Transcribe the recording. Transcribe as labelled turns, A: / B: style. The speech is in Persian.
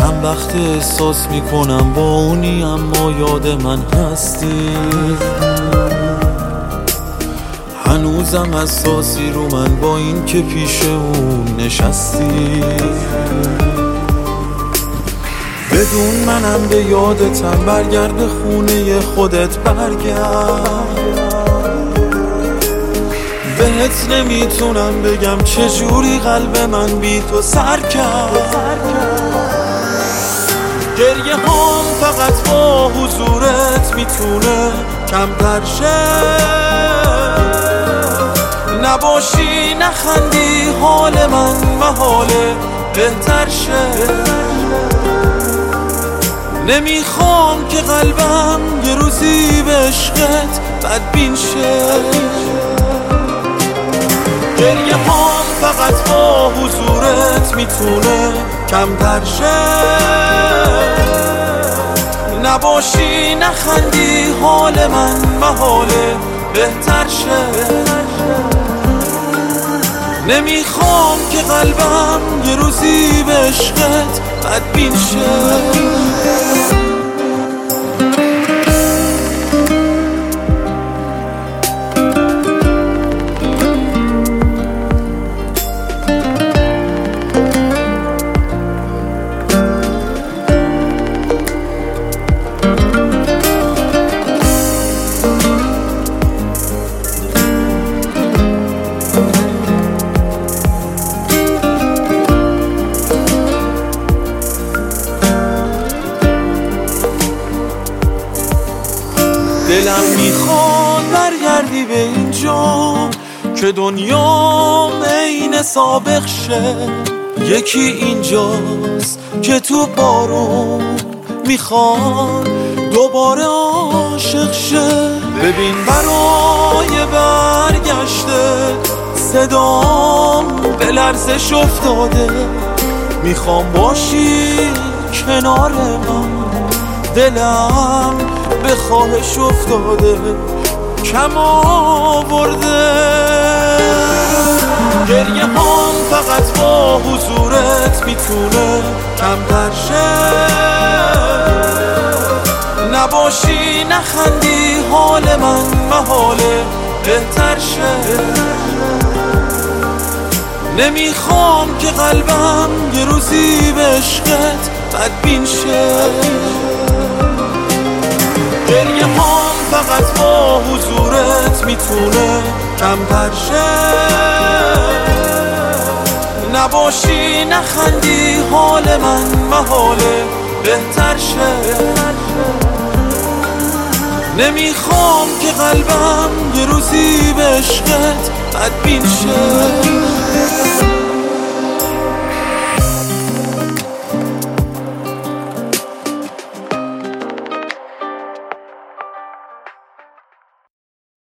A: چند وقت احساس میکنم با اونی اما یاد من هستی، هنوزم حساسی رو من با این که پیش اون نشستی. بدون منم به یادتم برگرد خونه خودت برگرد. بهت نمیتونم بگم چجوری قلب من بی تو سر کرد. گریه هم فقط با حضورت میتونه کمتر شه. نباشی نخندی حال من محاله بهتر شه. نمیخوام که قلبم یه روزی به عشقت بدبین شه. گریه هم فقط با حضورت میتونه کمتر شه. نباشی نخندی حال من محاله بهتر شه. نمیخوام که قلبم یه روزی به عشقت بدبین شه. دلم میخواد برگردی به اینجا که دنیا عین سابق شه. یکی اینجاست که تو بارون میخواد دوباره عاشق شه. ببین برای برگشته صدام به لرزش افتاده. میخوام باشی کنار من، دلم به خواهش افتاده کم آورده. گریه هم فقط با حضورت میتونه کمتر شه. نباشی نخندی حال من محاله بهتر شه. نمیخوام که قلبم یه روزی به عشقت بدبین شه. گریه هم فقط با حضورت میتونه کمتر شه. نباشی نخندی حال من محاله بهتر شه. نمیخوام که قلبم یه روزی به عشقت بدبین شه.